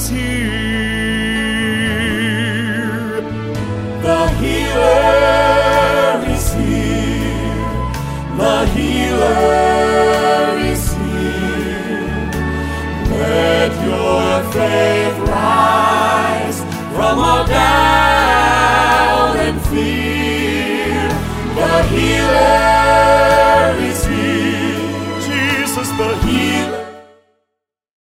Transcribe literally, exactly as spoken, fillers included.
is here. The healer is here. The healer is here. Let your faith rise from all doubt and fear. The healer